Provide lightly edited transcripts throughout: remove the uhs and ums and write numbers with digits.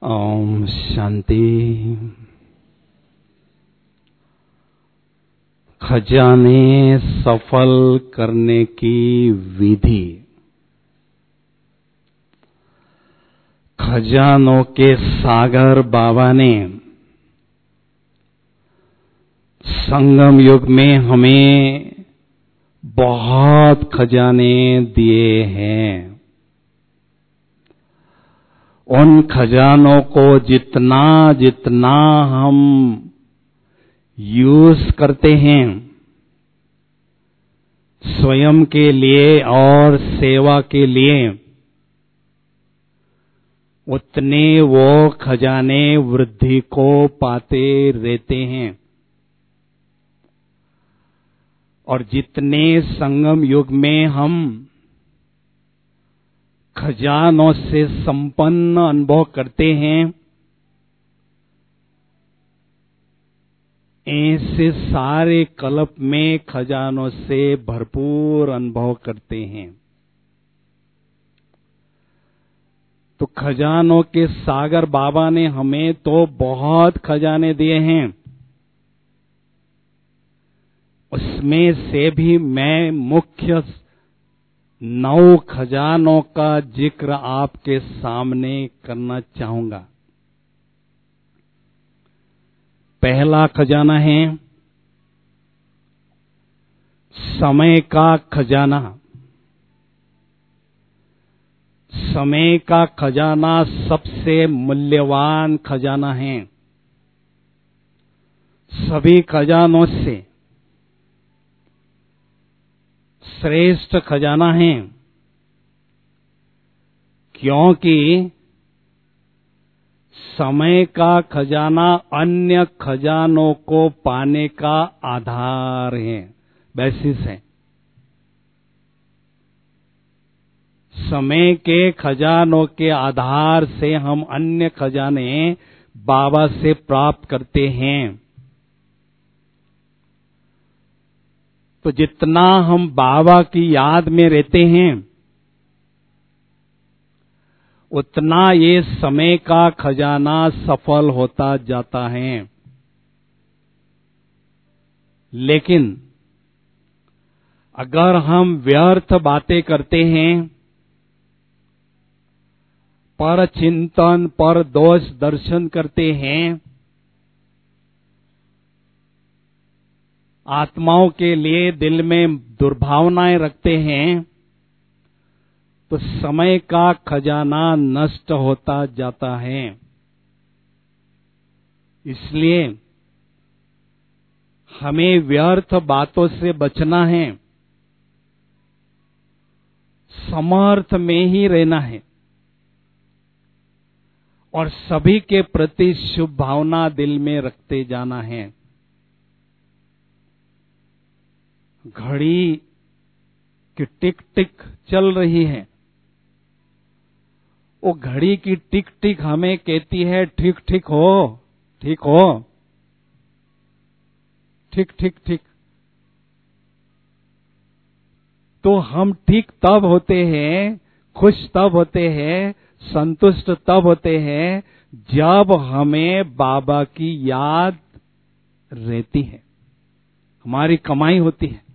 ओम शांति। खजाने सफल करने की विधि। खजानों के सागर बाबा ने संगम युग में हमें बहुत खजाने दिए हैं। उन खजानों को जितना जितना हम यूज करते हैं स्वयं के लिए और सेवा के लिए, उतने वो खजाने वृद्धि को पाते रहते हैं। और जितने संगम युग में हम खजानों से संपन्न अनुभव करते हैं, ऐसे सारे कल्प में खजानों से भरपूर अनुभव करते हैं। तो खजानों के सागर बाबा ने हमें तो बहुत खजाने दिए हैं। उसमें से भी मैं मुख्य 9 खजानों का जिक्र आपके सामने करना चाहूंगा। पहला खजाना है समय का खजाना। समय का खजाना सबसे मूल्यवान खजाना है। सभी खजानों से श्रेष्ठ खजाना है, क्योंकि समय का खजाना अन्य खजानों को पाने का आधार है, बेसिस है। समय के खजानों के आधार से हम अन्य खजाने बाबा से प्राप्त करते हैं। तो जितना हम बाबा की याद में रहते हैं, उतना ये समय का खजाना सफल होता जाता है। लेकिन अगर हम व्यर्थ बातें करते हैं, पर चिंतन पर दोष दर्शन करते हैं, आत्माओं के लिए दिल में दुर्भावनाएं रखते हैं, तो समय का खजाना नष्ट होता जाता है। इसलिए हमें व्यर्थ बातों से बचना है, समर्थ में ही रहना है और सभी के प्रति शुभ भावना दिल में रखते जाना है। घड़ी की टिक टिक चल रही है, वो घड़ी की टिक टिक हमें कहती है ठीक ठीक हो, ठीक हो, ठीक ठीक ठीक। तो हम ठीक तब होते हैं, खुश तब होते हैं, संतुष्ट तब होते हैं जब हमें बाबा की याद रहती है, हमारी कमाई होती है।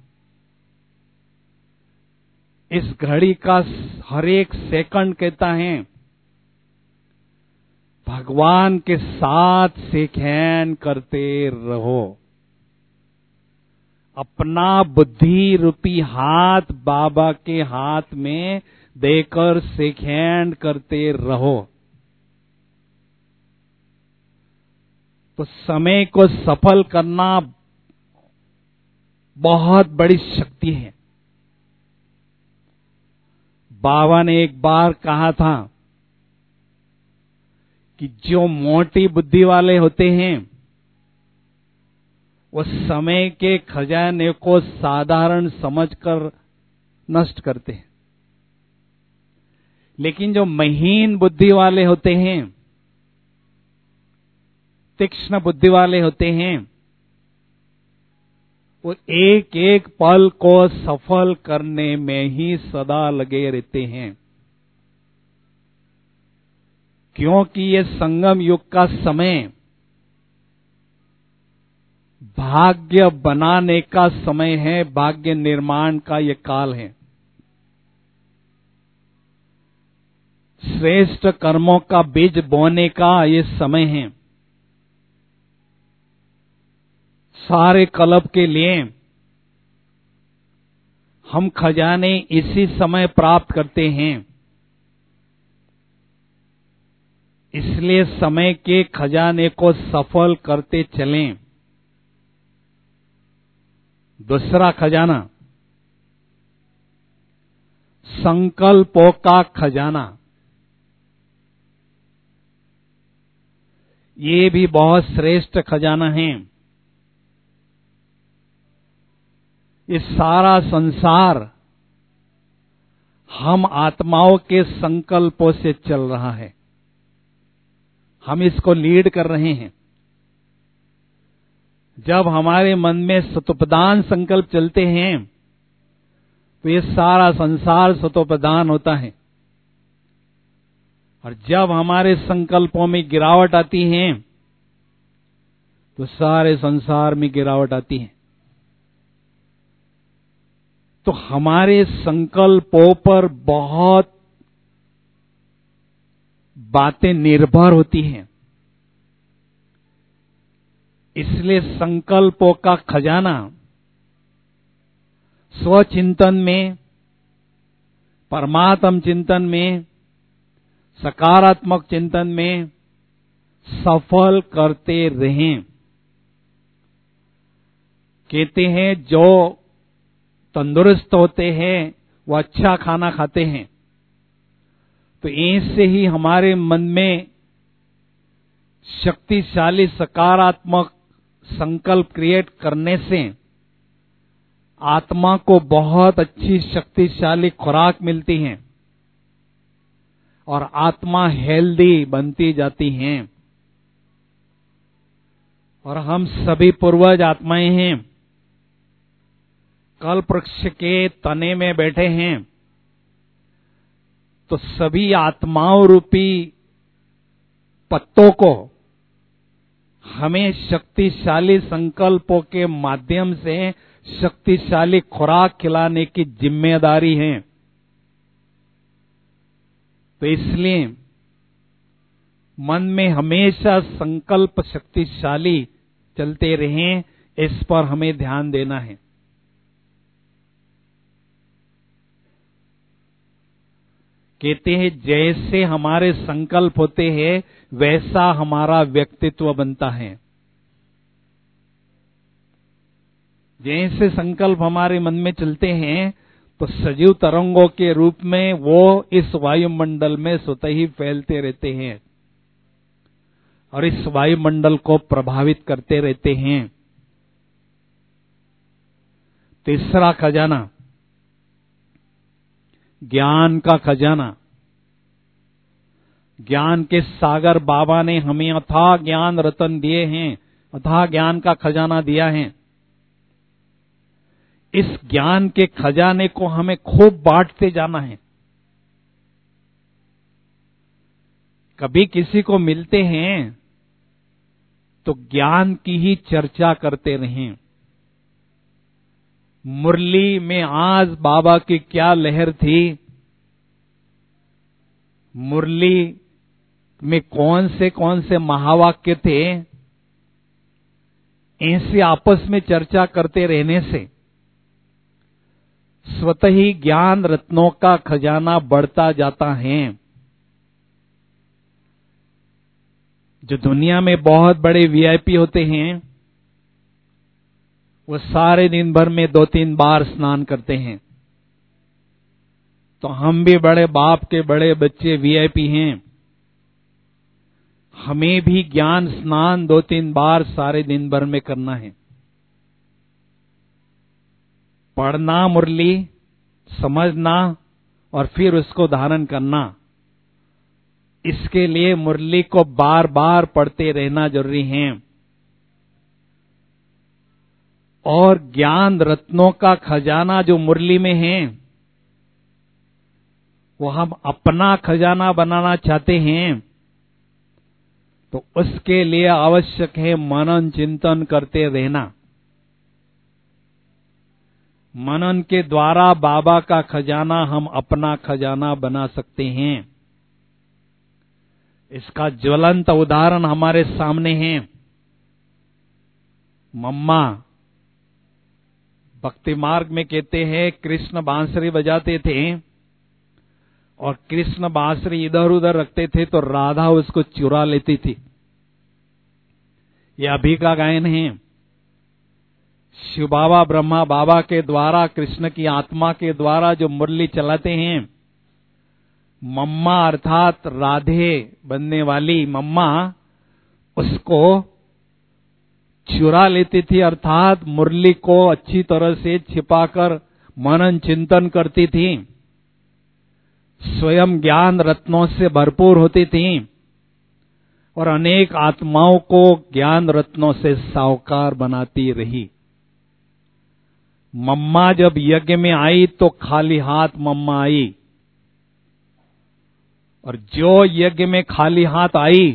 इस घड़ी का हर एक सेकंड कहता है भगवान के साथ सेखेन करते रहो। अपना बुद्धि रूपी हाथ बाबा के हाथ में देकर सेखेन करते रहो। तो समय को सफल करना बहुत बड़ी शक्ति है। बाबा ने एक बार कहा था कि जो मोटी बुद्धि वाले होते हैं वो समय के खजाने को साधारण समझकर नष्ट करते हैं, लेकिन जो महीन बुद्धि वाले होते हैं, तीक्ष्ण बुद्धि वाले होते हैं, वो एक एक पल को सफल करने में ही सदा लगे रहते हैं। क्योंकि ये संगम युग का समय भाग्य बनाने का समय है, भाग्य निर्माण का ये काल है। श्रेष्ठ कर्मों का बीज बोने का ये समय है। सारे कल्प के लिए हम खजाने इसी समय प्राप्त करते हैं। इसलिए समय के खजाने को सफल करते चलें। दूसरा खजाना, संकल्पों का खजाना। ये भी बहुत श्रेष्ठ खजाना है। इस सारा संसार हम आत्माओं के संकल्पों से चल रहा है। हम इसको लीड कर रहे हैं। जब हमारे मन में सतोप्रधान संकल्प चलते हैं तो ये सारा संसार सतोप्रधान होता है, और जब हमारे संकल्पों में गिरावट आती है तो सारे संसार में गिरावट आती है। तो हमारे संकल्पों पर बहुत बातें निर्भर होती हैं। इसलिए संकल्पों का खजाना स्वचिंतन में, परमात्म चिंतन में, सकारात्मक चिंतन में सफल करते रहें। कहते हैं जो तंदुरुस्त होते हैं वो अच्छा खाना खाते हैं। तो ऐसे ही हमारे मन में शक्तिशाली सकारात्मक संकल्प क्रिएट करने से आत्मा को बहुत अच्छी शक्तिशाली खुराक मिलती है और आत्मा हेल्दी बनती जाती है। और हम सभी पूर्वज आत्माएं हैं, कल्प वृक्ष के तने में बैठे हैं। तो सभी आत्माओं रूपी पत्तों को हमें शक्तिशाली संकल्पों के माध्यम से शक्तिशाली खुराक खिलाने की जिम्मेदारी है। तो इसलिए मन में हमेशा संकल्प शक्तिशाली चलते रहें, इस पर हमें ध्यान देना है। कहते हैं जैसे हमारे संकल्प होते हैं वैसा हमारा व्यक्तित्व बनता है। जैसे संकल्प हमारे मन में चलते हैं तो सजीव तरंगों के रूप में वो इस वायुमंडल में स्वतः ही फैलते रहते हैं और इस वायुमंडल को प्रभावित करते रहते हैं। तीसरा खजाना, ज्ञान का खजाना। ज्ञान के सागर बाबा ने हमें अथाह ज्ञान रतन दिए हैं, अथाह ज्ञान का खजाना दिया है। इस ज्ञान के खजाने को हमें खूब बांटते जाना है। कभी किसी को मिलते हैं तो ज्ञान की ही चर्चा करते रहें। मुरली में आज बाबा की क्या लहर थी, मुरली में कौन से महावाक्य थे, ऐसे आपस में चर्चा करते रहने से स्वतः ही ज्ञान रत्नों का खजाना बढ़ता जाता है। जो दुनिया में बहुत बड़े वीआईपी होते हैं वो सारे दिन भर में 2-3 बार स्नान करते हैं। तो हम भी बड़े बाप के बड़े बच्चे वीआईपी हैं, हमें भी ज्ञान स्नान 2-3 बार सारे दिन भर में करना है। पढ़ना मुरली, समझना और फिर उसको धारण करना। इसके लिए मुरली को बार बार पढ़ते रहना जरूरी है। और ज्ञान रत्नों का खजाना जो मुरली में है वो हम अपना खजाना बनाना चाहते हैं तो उसके लिए आवश्यक है मनन चिंतन करते रहना। मनन के द्वारा बाबा का खजाना हम अपना खजाना बना सकते हैं। इसका ज्वलंत उदाहरण हमारे सामने है। मम्मा भक्ति मार्ग में कहते हैं कृष्ण बांसुरी बजाते थे और कृष्ण बांसुरी इधर उधर रखते थे तो राधा उसको चुरा लेती थी। यह अभी का गायन है। शिव बाबा ब्रह्मा बाबा के द्वारा कृष्ण की आत्मा के द्वारा जो मुरली चलाते हैं, मम्मा अर्थात राधे बनने वाली मम्मा उसको चुरा लेती थी, अर्थात मुरली को अच्छी तरह से छिपाकर मनन चिंतन करती थी। स्वयं ज्ञान रत्नों से भरपूर होती थी और अनेक आत्माओं को ज्ञान रत्नों से साहूकार बनाती रही। मम्मा जब यज्ञ में आई तो खाली हाथ मम्मा आई, और जो यज्ञ में खाली हाथ आई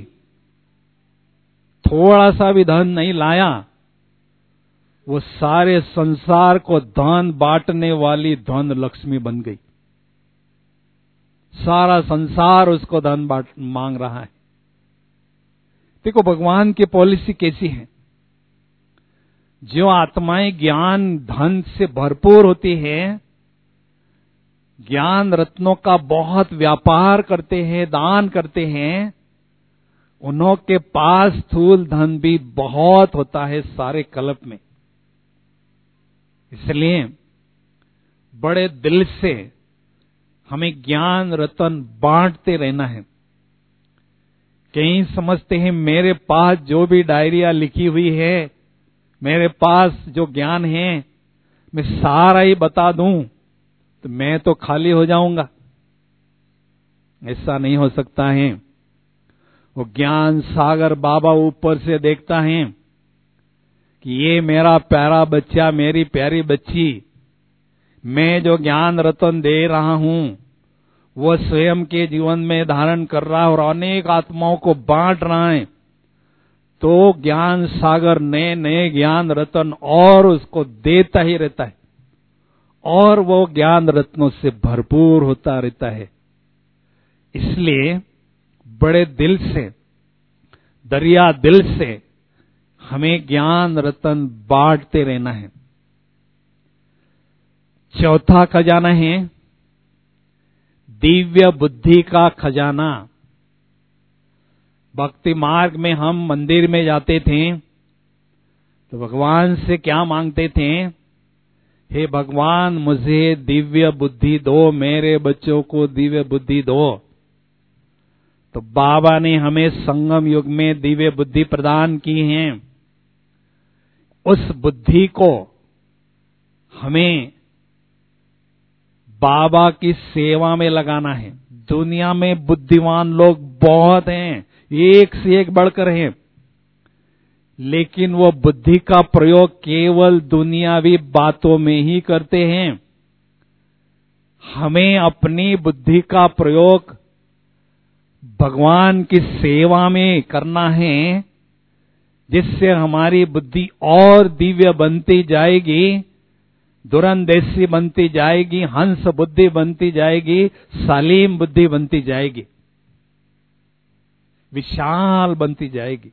थोड़ा सा भी धन नहीं लाया, वो सारे संसार को धन बांटने वाली धन लक्ष्मी बन गई। सारा संसार उसको धन मांग रहा है। देखो भगवान की पॉलिसी कैसी है। जो आत्माएं ज्ञान धन से भरपूर होती है, ज्ञान रत्नों का बहुत व्यापार करते हैं, दान करते हैं, उन्हों के पास स्थूल धन भी बहुत होता है सारे कल्प में। इसलिए बड़े दिल से हमें ज्ञान रतन बांटते रहना है। कई समझते हैं मेरे पास जो भी डायरिया लिखी हुई है, मेरे पास जो ज्ञान है, मैं सारा ही बता दूं तो मैं तो खाली हो जाऊंगा। ऐसा नहीं हो सकता है। वो ज्ञान सागर बाबा ऊपर से देखता है कि ये मेरा प्यारा बच्चा, मेरी प्यारी बच्ची, मैं जो ज्ञान रतन दे रहा हूं वो स्वयं के जीवन में धारण कर रहा है और अनेक आत्माओं को बांट रहा है। तो ज्ञान सागर नए नए ज्ञान रतन और उसको देता ही रहता है और वो ज्ञान रत्नों से भरपूर होता रहता है। इसलिए बड़े दिल से, दरिया दिल से हमें ज्ञान रतन बांटते रहना है। चौथा खजाना है दिव्य बुद्धि का खजाना। भक्ति मार्ग में हम मंदिर में जाते थे तो भगवान से क्या मांगते थे? हे भगवान मुझे दिव्य बुद्धि दो, मेरे बच्चों को दिव्य बुद्धि दो। तो बाबा ने हमें संगम युग में दिव्य बुद्धि प्रदान की है। उस बुद्धि को हमें बाबा की सेवा में लगाना है। दुनिया में बुद्धिमान लोग बहुत हैं, एक से एक बढ़कर हैं, लेकिन वो बुद्धि का प्रयोग केवल दुनियावी बातों में ही करते हैं। हमें अपनी बुद्धि का प्रयोग भगवान की सेवा में करना है, जिससे हमारी बुद्धि और दिव्य बनती जाएगी, दूरंदेशी बनती जाएगी, हंस बुद्धि बनती जाएगी, सालीम बुद्धि बनती जाएगी, विशाल बनती जाएगी।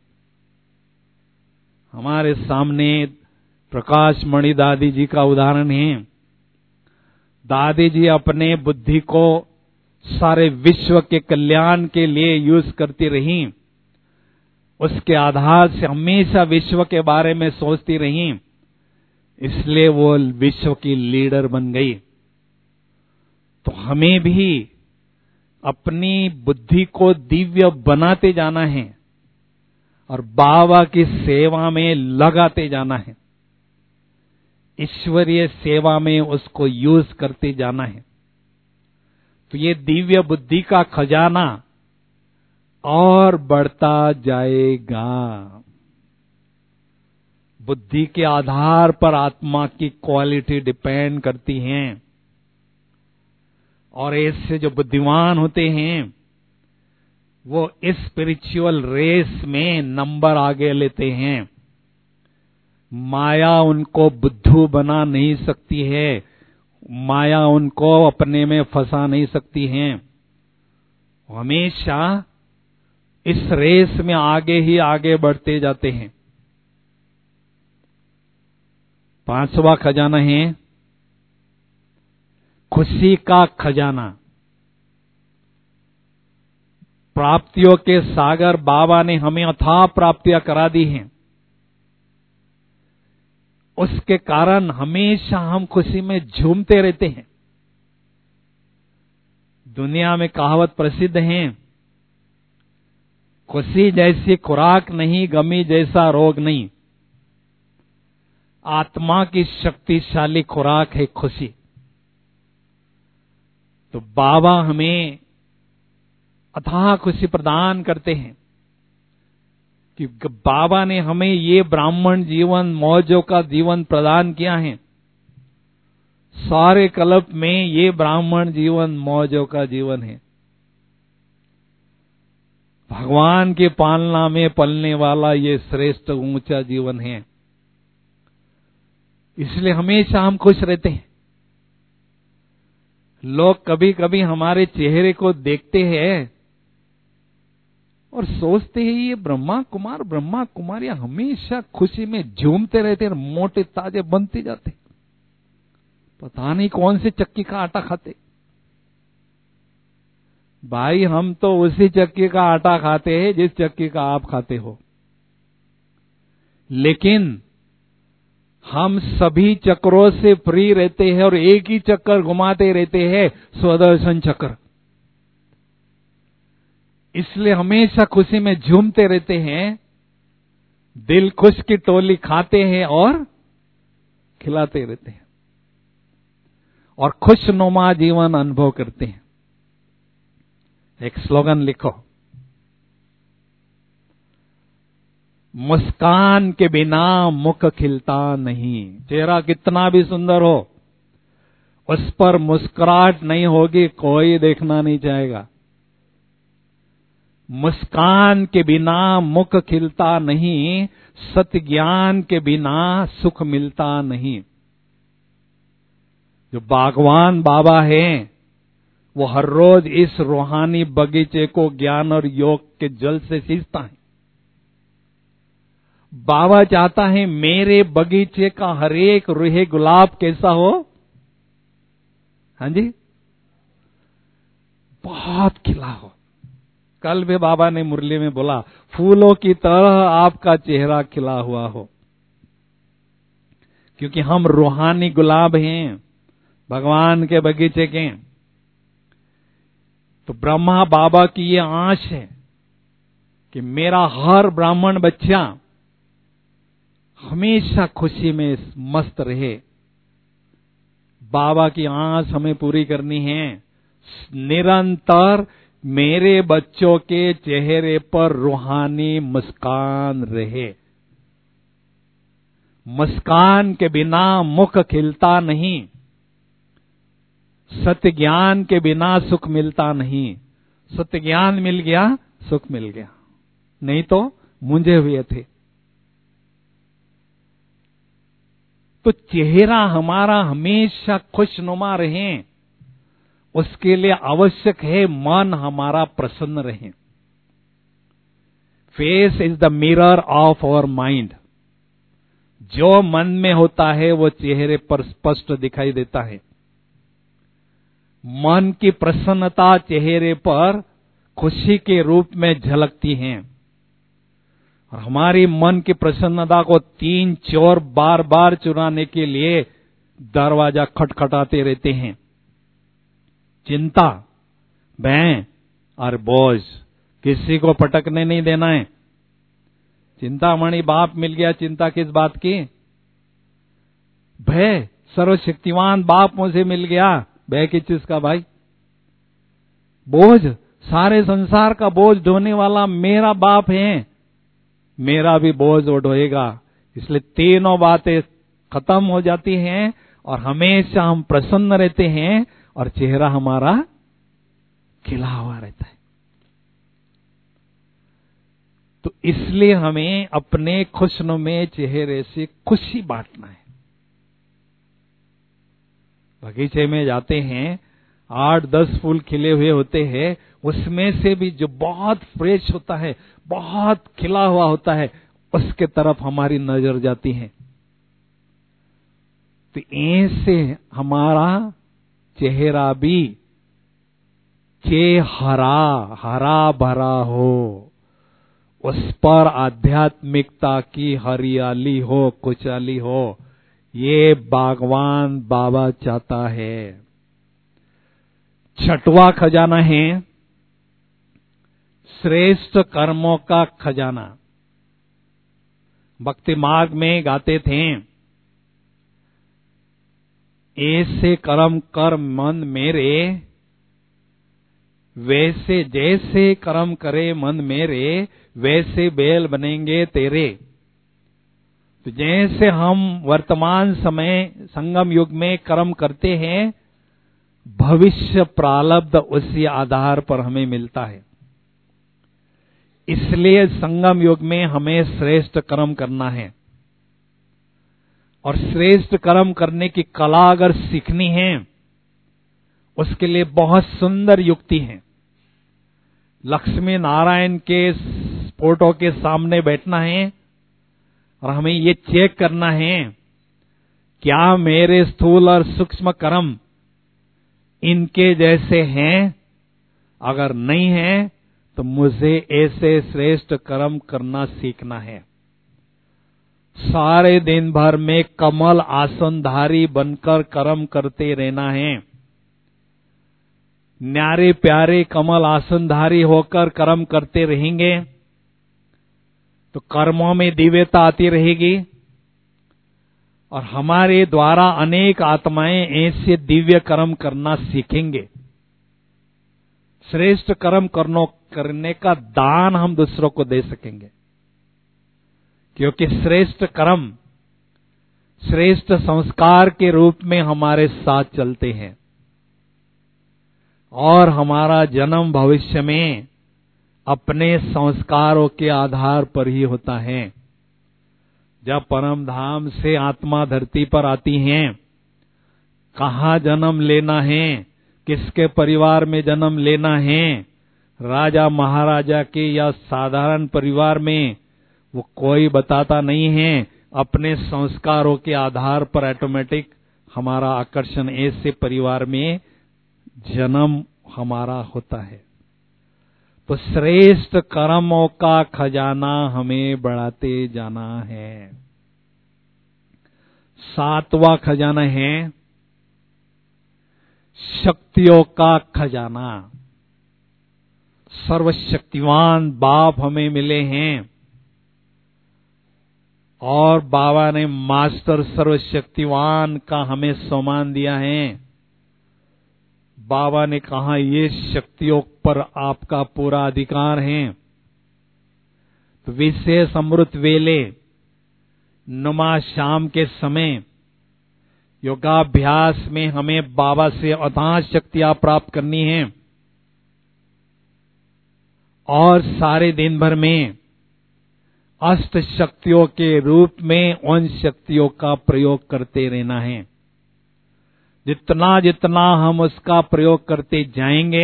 हमारे सामने प्रकाश मणि दादी जी का उदाहरण है। दादी जी अपने बुद्धि को सारे विश्व के कल्याण के लिए यूज करती रही। उसके आधार से हमेशा विश्व के बारे में सोचती रही, इसलिए वो विश्व की लीडर बन गई। तो हमें भी अपनी बुद्धि को दिव्य बनाते जाना है और बाबा की सेवा में लगाते जाना है, ईश्वरीय सेवा में उसको यूज करते जाना है। तो ये दिव्य बुद्धि का खजाना और बढ़ता जाएगा। बुद्धि के आधार पर आत्मा की क्वालिटी डिपेंड करती हैं, और ऐसे जो बुद्धिमान होते हैं वो इस स्पिरिचुअल रेस में नंबर आगे लेते हैं। माया उनको बुद्धू बना नहीं सकती है, माया उनको अपने में फंसा नहीं सकती है। हमेशा इस रेस में आगे ही आगे बढ़ते जाते हैं। 5वां खजाना है खुशी का खजाना। प्राप्तियों के सागर बाबा ने हमें अथाह प्राप्तियां करा दी हैं। उसके कारण हमेशा हम खुशी में झूमते रहते हैं। दुनिया में कहावत प्रसिद्ध है, खुशी जैसी खुराक नहीं, गमी जैसा रोग नहीं। आत्मा की शक्तिशाली खुराक है खुशी। तो बाबा हमें अथाह खुशी प्रदान करते हैं कि बाबा ने हमें ये ब्राह्मण जीवन, मौजों का जीवन प्रदान किया है। सारे कल्प में ये ब्राह्मण जीवन मौजों का जीवन है। भगवान की पालना में पलने वाला ये श्रेष्ठ ऊंचा जीवन है। इसलिए हमेशा हम खुश रहते हैं। लोग कभी कभी हमारे चेहरे को देखते हैं और सोचते हैं ये ब्रह्मा कुमारियां हमेशा खुशी में झूमते रहते हैं, मोटे ताजे बनते जाते, पता नहीं कौन से चक्की का आटा खाते। भाई हम तो उसी चक्की का आटा खाते हैं जिस चक्की का आप खाते हो, लेकिन हम सभी चक्रों से फ्री रहते हैं और एक ही चक्कर घुमाते रहते हैं, स्वदर्शन चक्र। इसलिए हमेशा खुशी में झूमते रहते हैं। दिल खुश की टोली खाते हैं और खिलाते रहते हैं और खुशनुमा जीवन अनुभव करते हैं। एक स्लोगन लिखो, मुस्कान के बिना मुख खिलता नहीं। चेहरा कितना भी सुंदर हो, उस पर मुस्कुराहट नहीं होगी, कोई देखना नहीं चाहेगा। मुस्कान के बिना मुख खिलता नहीं, सत्य ज्ञान के बिना सुख मिलता नहीं। जो बागवान बाबा हैं, वो हर रोज इस रूहानी बगीचे को ज्ञान और योग के जल से सींचता है। बाबा चाहता है मेरे बगीचे का हर एक रूहे गुलाब कैसा हो? हाँ जी, बहुत खिला हो। कल भी बाबा ने मुरली में बोला, फूलों की तरह आपका चेहरा खिला हुआ हो, क्योंकि हम रूहानी गुलाब हैं, भगवान के बगीचे के। तो ब्रह्मा बाबा की ये आश है कि मेरा हर ब्राह्मण बच्चा हमेशा खुशी में मस्त रहे। बाबा की आस हमें पूरी करनी है। निरंतर मेरे बच्चों के चेहरे पर रूहानी मुस्कान रहे। मुस्कान के बिना मुख खिलता नहीं, सत्य ज्ञान के बिना सुख मिलता नहीं। सत्य ज्ञान मिल गया, सुख मिल गया, नहीं तो मुंझे हुए थे। तो चेहरा हमारा हमेशा खुशनुमा रहे, उसके लिए आवश्यक है मन हमारा प्रसन्न रहे। Face is the mirror of our mind. जो मन में होता है वो चेहरे पर स्पष्ट दिखाई देता है। मन की प्रसन्नता चेहरे पर खुशी के रूप में झलकती है। और हमारी मन की प्रसन्नता को 3 चोर बार बार चुराने के लिए दरवाजा खटखटाते रहते हैं। चिंता, भय और बोझ, किसी को पटकने नहीं देना है। चिंतामणि बाप मिल गया, चिंता किस बात की? भय, सर्वशक्तिमान बाप मुझे मिल गया, भय किस चीज का भाई? बोझ, सारे संसार का बोझ ढोने वाला मेरा बाप है, मेरा भी बोझ वो ढोएगा। इसलिए तीनों बातें खत्म हो जाती हैं और हमेशा हम प्रसन्न रहते हैं और चेहरा हमारा खिला हुआ रहता है। तो इसलिए हमें अपने खुशनुमे चेहरे से खुशी बांटना है। बगीचे में जाते हैं, 8-10 फूल खिले हुए होते हैं, उसमें से भी जो बहुत फ्रेश होता है, बहुत खिला हुआ होता है, उसके तरफ हमारी नजर जाती है। तो ऐसे हमारा चेहरा भी हरा भरा हो, उस पर आध्यात्मिकता की हरियाली हो, खुशहाली हो, ये भगवान बाबा चाहता है। छठवां खजाना है श्रेष्ठ कर्मों का खजाना। भक्ति मार्ग में गाते थे, ऐसे कर्म कर मन मेरे, वैसे जैसे कर्म करे मन मेरे, वैसे बैल बनेंगे तेरे। तो जैसे हम वर्तमान समय संगम युग में कर्म करते हैं, भविष्य प्रारब्ध उसी आधार पर हमें मिलता है। इसलिए संगम युग में हमें श्रेष्ठ कर्म करना है। और श्रेष्ठ कर्म करने की कला अगर सीखनी है, उसके लिए बहुत सुंदर युक्ति है। लक्ष्मी नारायण के फोटो के सामने बैठना है और हमें ये चेक करना है, क्या मेरे स्थूल और सूक्ष्म कर्म इनके जैसे हैं? अगर नहीं है तो मुझे ऐसे श्रेष्ठ कर्म करना सीखना है। सारे दिन भर में कमल आसनधारी बनकर कर्म करते रहना है। न्यारे प्यारे कमल आसनधारी होकर कर्म करते रहेंगे तो कर्मों में दिव्यता आती रहेगी और हमारे द्वारा अनेक आत्माएं ऐसे दिव्य कर्म करना सीखेंगे। श्रेष्ठ कर्म करने का दान हम दूसरों को दे सकेंगे, क्योंकि श्रेष्ठ कर्म श्रेष्ठ संस्कार के रूप में हमारे साथ चलते हैं और हमारा जन्म भविष्य में अपने संस्कारों के आधार पर ही होता है। जब परम धाम से आत्मा धरती पर आती है, कहाँ जन्म लेना है, किसके परिवार में जन्म लेना है, राजा महाराजा के या साधारण परिवार में, वो कोई बताता नहीं है। अपने संस्कारों के आधार पर ऑटोमेटिक हमारा आकर्षण ऐसे परिवार में जन्म हमारा होता है। तो श्रेष्ठ कर्मों का खजाना हमें बढ़ाते जाना है। 7वां खजाना है शक्तियों का खजाना। सर्वशक्तिवान बाप हमें मिले हैं और बाबा ने मास्टर सर्वशक्तिवान का हमें सम्मान दिया है। बाबा ने कहा, ये शक्तियों पर आपका पूरा अधिकार है। तो विशेष अमृत वेले नुमा शाम के समय योगाभ्यास में हमें बाबा से अथाह शक्तियां प्राप्त करनी है और सारे दिन भर में अष्ट शक्तियों के रूप में उन शक्तियों का प्रयोग करते रहना है। जितना जितना हम उसका प्रयोग करते जाएंगे,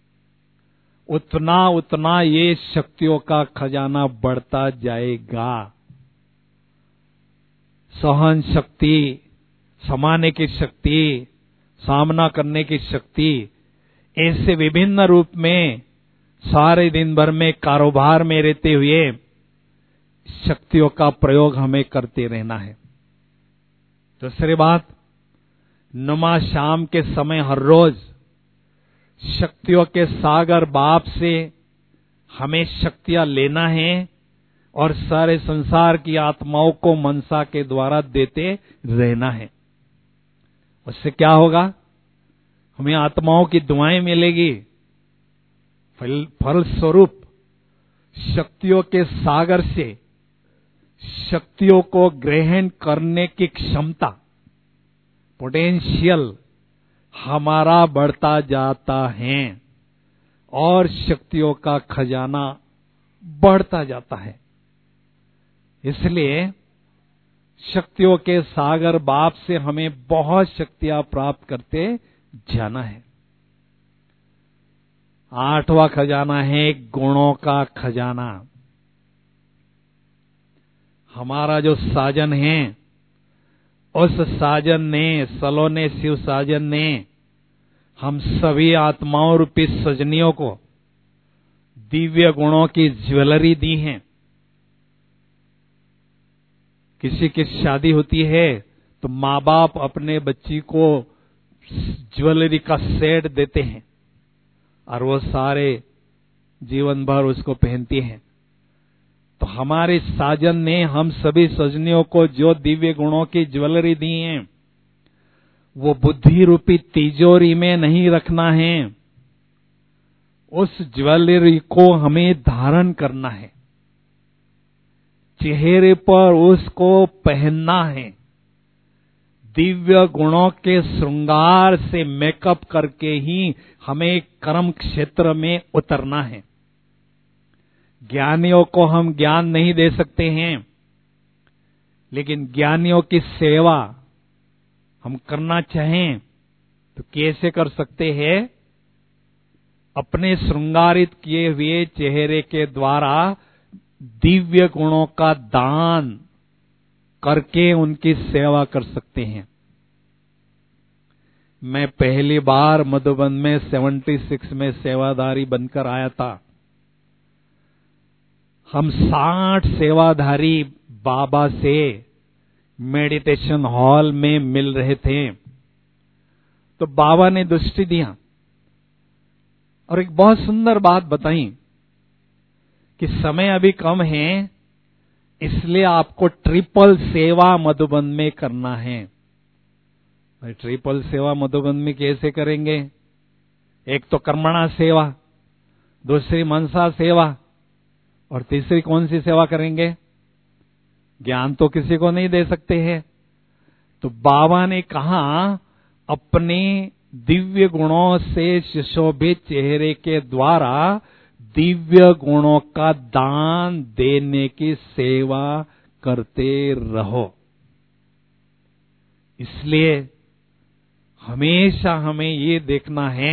उतना उतना ये शक्तियों का खजाना बढ़ता जाएगा। सहन शक्ति, समाने की शक्ति, सामना करने की शक्ति, ऐसे विभिन्न रूप में सारे दिन भर में कारोबार में रहते हुए शक्तियों का प्रयोग हमें करते रहना है। दूसरी बात, नुमा शाम के समय हर रोज शक्तियों के सागर बाप से हमें शक्तियां लेना है और सारे संसार की आत्माओं को मनसा के द्वारा देते रहना है। उससे क्या होगा? हमें आत्माओं की दुआएं मिलेगी। फलस्वरूप शक्तियों के सागर से शक्तियों को ग्रहण करने की क्षमता, पोटेंशियल हमारा बढ़ता जाता है और शक्तियों का खजाना बढ़ता जाता है। इसलिए शक्तियों के सागर बाप से हमें बहुत शक्तियां प्राप्त करते जाना है। 8वां खजाना है गुणों का खजाना। हमारा जो साजन है, उस साजन ने, सलोने शिव साजन ने हम सभी आत्माओं रूपी सजनियों को दिव्य गुणों की ज्वेलरी दी है। किसी की शादी होती है तो माँ बाप अपने बच्ची को ज्वेलरी का सेट देते हैं और वो सारे जीवन भर उसको पहनती है। तो हमारे साजन ने हम सभी सजनियों को जो दिव्य गुणों की ज्वेलरी दी है, वो बुद्धि रूपी तिजोरी में नहीं रखना है। उस ज्वेलरी को हमें धारण करना है, चेहरे पर उसको पहनना है, दिव्य गुणों के श्रृंगार से मेकअप करके ही हमें कर्म क्षेत्र में उतरना है। ज्ञानियों को हम ज्ञान नहीं दे सकते हैं, लेकिन ज्ञानियों की सेवा हम करना चाहें तो कैसे कर सकते हैं? अपने श्रृंगारित किए हुए चेहरे के द्वारा दिव्य गुणों का दान करके उनकी सेवा कर सकते हैं। मैं पहली बार मधुबन में 76 में सेवाधारी बनकर आया था। हम 60 सेवाधारी बाबा से मेडिटेशन हॉल में मिल रहे थे। तो बाबा ने दृष्टि दिया और एक बहुत सुंदर बात बताई कि समय अभी कम है, इसलिए आपको ट्रिपल सेवा मधुबन में करना है। भाई ट्रिपल सेवा मधुबन में कैसे करेंगे? एक तो कर्मणा सेवा, दूसरी मनसा सेवा, और तीसरी कौन सी सेवा करेंगे? ज्ञान तो किसी को नहीं दे सकते हैं। तो बाबा ने कहा अपने दिव्य गुणों से सुशोभित चेहरे के द्वारा दिव्य गुणों का दान देने की सेवा करते रहो। इसलिए हमेशा हमें ये देखना है,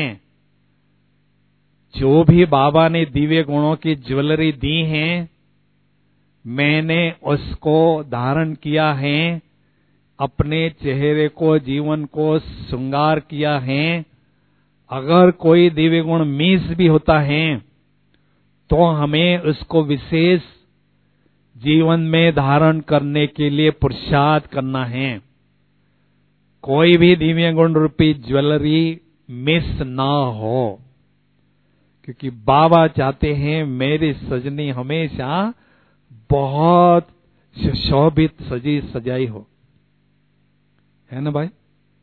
जो भी बाबा ने दिव्य गुणों की ज्वेलरी दी है, मैंने उसको धारण किया है, अपने चेहरे को, जीवन को श्रृंगार किया है। अगर कोई दिव्य गुण मिस भी होता है तो हमें उसको विशेष जीवन में धारण करने के लिए पुरुषार्थ करना है। कोई भी दिव्य गुण रूपी ज्वेलरी मिस ना हो, क्योंकि बाबा चाहते हैं मेरी सजनी हमेशा बहुत सुशोभित सजी सजाई हो, है ना भाई?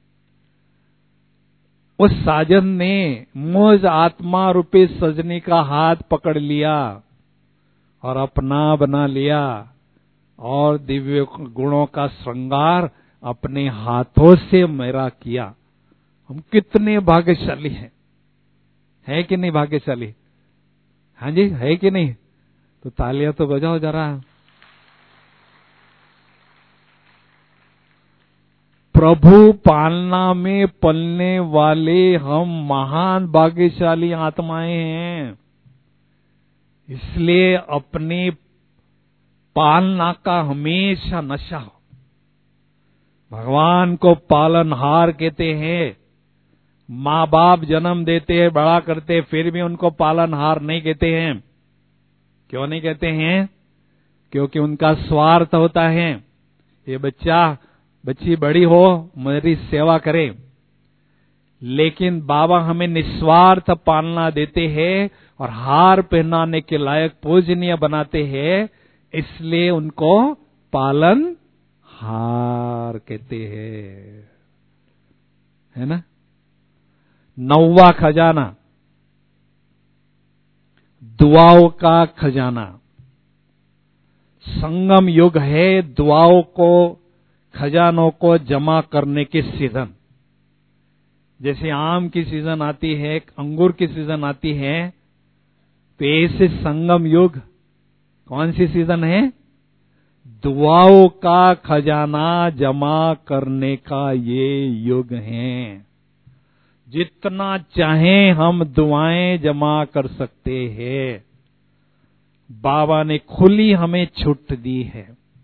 उस साजन ने मुझ आत्मा रूपी सजनी का हाथ पकड़ लिया और अपना बना लिया और दिव्य गुणों का श्रृंगार अपने हाथों से मेरा किया। हम कितने भाग्यशाली हैं, है कि नहीं भाग्यशाली? हाँ जी, है कि नहीं? तो तालियां तो बजाओ जरा। प्रभु पालना में पलने वाले हम महान भाग्यशाली आत्माएं हैं। इसलिए अपनी पालना का हमेशा नशा हो। भगवान को पालनहार कहते हैं। माँ बाप जन्म देते हैं, बड़ा करते, फिर भी उनको पालनहार नहीं कहते हैं। क्यों नहीं कहते हैं? क्योंकि उनका स्वार्थ होता है, ये बच्ची बड़ी हो, मेरी सेवा करे। लेकिन बाबा हमें निस्वार्थ पालना देते हैं और हार पहनाने के लायक पूजनीय बनाते हैं, इसलिए उनको पालन हार कहते हैं, है ना? 9वां खजाना, दुआओं का खजाना। संगम युग है दुआओं को, खजानों को जमा करने की सीजन। जैसे आम की सीजन आती है, अंगूर की सीजन आती है, तो ऐसे संगम युग कौन सी सीजन है? दुआओं का खजाना जमा करने का ये युग है। जितना चाहें हम दुआएं जमा कर सकते हैं। बाबा ने खुली हमें छूट दी है।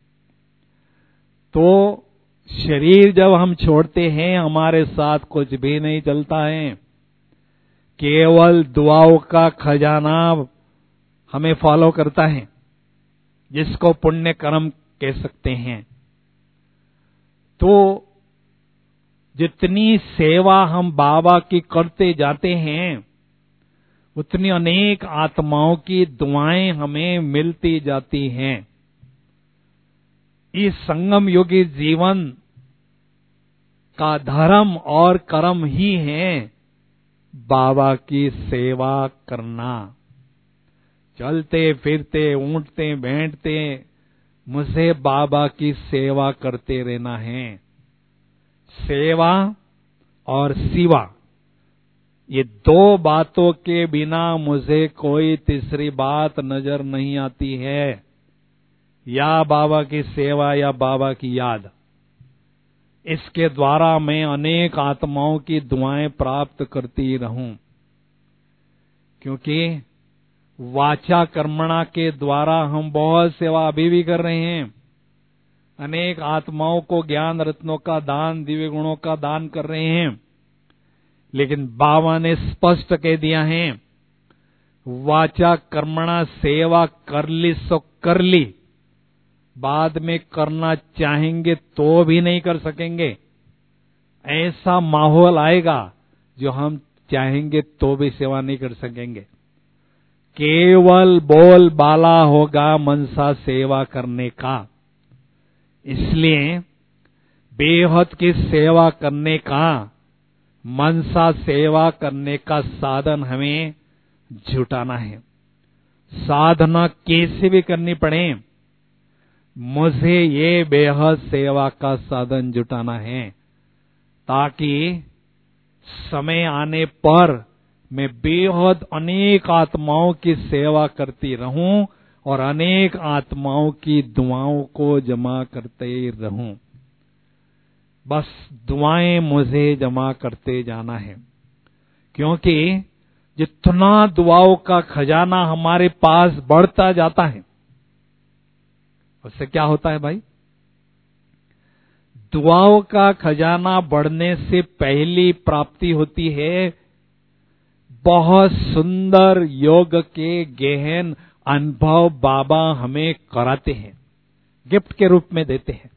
तो शरीर जब हम छोड़ते हैं, हमारे साथ कुछ भी नहीं चलता है, केवल दुआओं का खजाना हमें फॉलो करता है, जिसको पुण्य कर्म कह सकते हैं। तो जितनी सेवा हम बाबा की करते जाते हैं, उतनी अनेक आत्माओं की दुआएं हमें मिलती जाती हैं। इस संगम योगी जीवन का धर्म और कर्म ही है बाबा की सेवा करना। चलते फिरते उठते बैठते मुझे बाबा की सेवा करते रहना है। सेवा और सिवा, ये दो बातों के बिना मुझे कोई तीसरी बात नजर नहीं आती है। या बाबा की सेवा या बाबा की याद, इसके द्वारा मैं अनेक आत्माओं की दुआएं प्राप्त करती रहूं। क्योंकि वाचा कर्मणा के द्वारा हम बहुत सेवा अभी भी कर रहे हैं। अनेक आत्माओं को ज्ञान रत्नों का दान, दिव्य गुणों का दान कर रहे हैं। लेकिन बाबा ने स्पष्ट कह दिया है, वाचा कर्मणा सेवा कर ली सो कर ली, बाद में करना चाहेंगे तो भी नहीं कर सकेंगे। ऐसा माहौल आएगा जो हम चाहेंगे तो भी सेवा नहीं कर सकेंगे। केवल बोल बाला होगा मनसा सेवा करने का। इसलिए बेहद की सेवा करने का, मनसा सेवा करने का साधन हमें जुटाना है। साधना कैसे भी करनी पड़े, मुझे ये बेहद सेवा का साधन जुटाना है, ताकि समय आने पर मैं बेहद अनेक आत्माओं की सेवा करती रहूं और अनेक आत्माओं की दुआओं को जमा करते रहूं। बस दुआएं मुझे जमा करते जाना है। क्योंकि जितना दुआओं का खजाना हमारे पास बढ़ता जाता है, उससे क्या होता है भाई? दुआओं का खजाना बढ़ने से पहली प्राप्ति होती है बहुत सुंदर योग के गहन अनुभव बाबा हमें कराते हैं, गिफ्ट के रूप में देते हैं।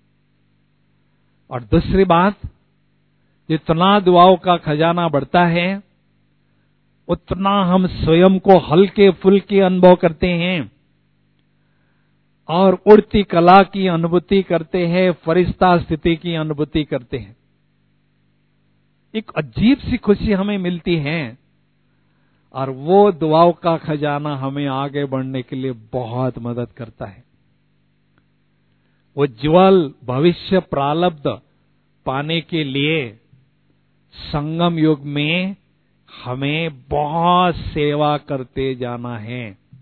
और दूसरी बात, जितना दुआओं का खजाना बढ़ता है, उतना हम स्वयं को हल्के फुल्के अनुभव करते हैं और उड़ती कला की अनुभूति करते हैं, फरिश्ता स्थिति की अनुभूति करते हैं। एक अजीब सी खुशी हमें मिलती है और वो दुआओं का खजाना हमें आगे बढ़ने के लिए बहुत मदद करता है। उज्ज्वल भविष्य प्रारब्ध पाने के लिए संगम युग में हमें बहुत सेवा करते जाना है।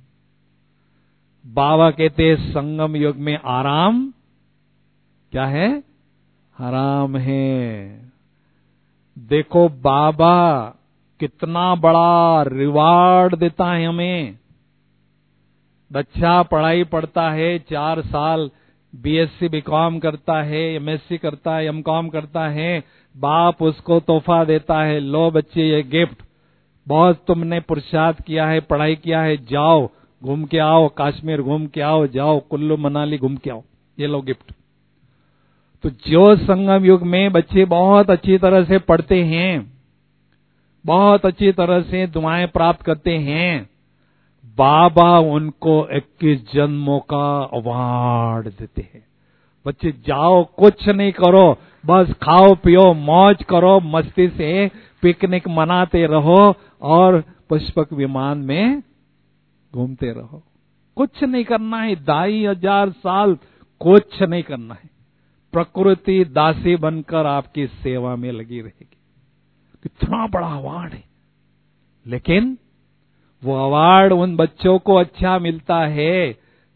बाबा कहते हैं संगम युग में आराम क्या है? हराम है। देखो बाबा कितना बड़ा रिवार्ड देता है हमें। बच्चा पढ़ाई पढ़ता है, 4 साल बीएससी बीकॉम करता है, एमएससी करता है, एमकॉम करता है, बाप उसको तोहफा देता है, लो बच्चे ये गिफ्ट, बहुत तुमने पुरुषार्थ किया है, पढ़ाई किया है, जाओ घूम के आओ, कश्मीर घूम के आओ, जाओ कुल्लू मनाली घूम के आओ, ये लो गिफ्ट। तो जो संगम युग में बच्चे बहुत अच्छी तरह से पढ़ते हैं, बहुत अच्छी तरह से दुआएं प्राप्त करते हैं, बाबा उनको 21 जन्मों का अवार्ड देते हैं। बच्चे जाओ, कुछ नहीं करो, बस खाओ पियो मौज करो, मस्ती से पिकनिक मनाते रहो और पुष्पक विमान में घूमते रहो। कुछ नहीं करना है, 2500 साल कुछ नहीं करना है। प्रकृति दासी बनकर आपकी सेवा में लगी रहेगी। कितना बड़ा अवार्ड है। लेकिन वो अवार्ड उन बच्चों को अच्छा मिलता है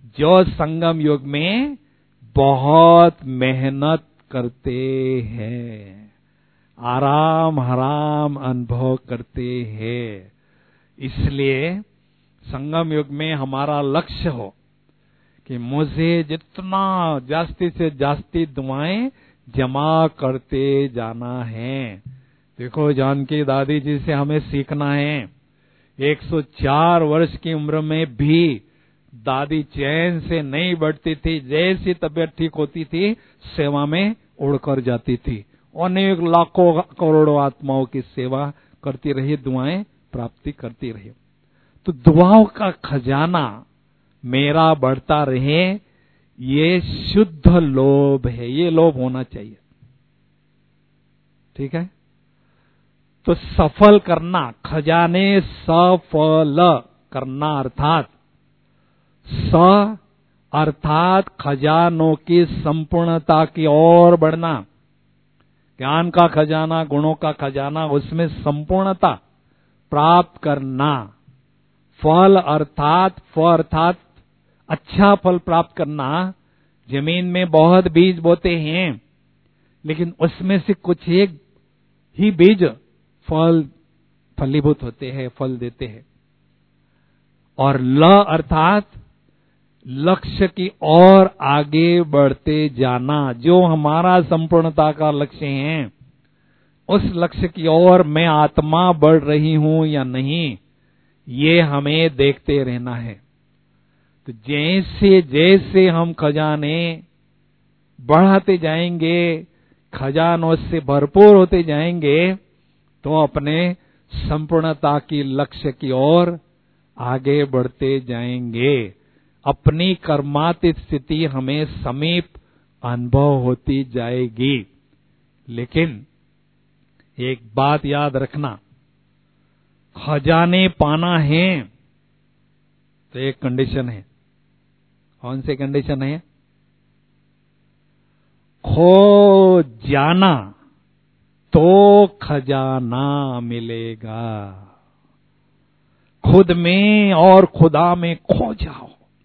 जो संगम युग में बहुत मेहनत करते हैं, आराम हराम अनुभव करते हैं। इसलिए संगम युग में हमारा लक्ष्य हो कि मुझे जितना जास्ती से जास्ती दुआएं जमा करते जाना है। देखो, जानकी दादी जी से हमें सीखना है। 104 वर्ष की उम्र में भी दादी चैन से नहीं बैठती थी। जैसी तबीयत ठीक होती थी, सेवा में उड़कर जाती थी। अनेक लाखों करोड़ों आत्माओं की सेवा करती रही, दुआएं प्राप्ति करती रही। तो दुआओं का खजाना मेरा बढ़ता रहे, ये शुद्ध लोभ है। ये लोभ होना चाहिए, ठीक है। तो सफल करना, खजाने सफल करना अर्थात खजानों की संपूर्णता की ओर बढ़ना। ज्ञान का खजाना, गुणों का खजाना, उसमें संपूर्णता प्राप्त करना। फल अर्थात अच्छा फल प्राप्त करना। जमीन में बहुत बीज बोते हैं, लेकिन उसमें से कुछ एक ही बीज फलीभूत होते हैं, फल देते हैं। और ल अर्थात लक्ष्य की ओर आगे बढ़ते जाना। जो हमारा संपूर्णता का लक्ष्य है, उस लक्ष्य की ओर मैं आत्मा बढ़ रही हूं या नहीं, ये हमें देखते रहना है। तो जैसे जैसे हम खजाने बढ़ाते जाएंगे, खजानों से भरपूर होते जाएंगे, तो अपने संपूर्णता की लक्ष्य की ओर आगे बढ़ते जाएंगे। अपनी कर्मातीत स्थिति हमें समीप अनुभव होती जाएगी। लेकिन एक बात याद रखना, खजाने पाना है तो एक कंडीशन है। कौन सी कंडीशन है? खो जाना तो खजाना मिलेगा। खुद में और खुदा में खो जाओ,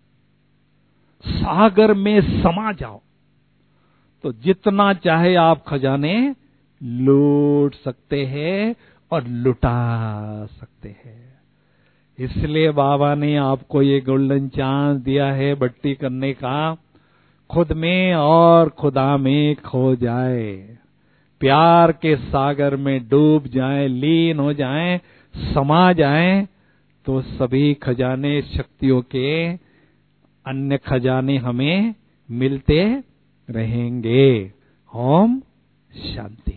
सागर में समा जाओ, तो जितना चाहे आप खजाने लूट सकते हैं और लुटा सकते हैं। इसलिए बाबा ने आपको ये गोल्डन चांस दिया है भक्ति करने का। खुद में और खुदा में खो जाए, प्यार के सागर में डूब जाए, लीन हो जाए, समा जाए, तो सभी खजाने, शक्तियों के अन्य खजाने हमें मिलते रहेंगे। ओम शांति।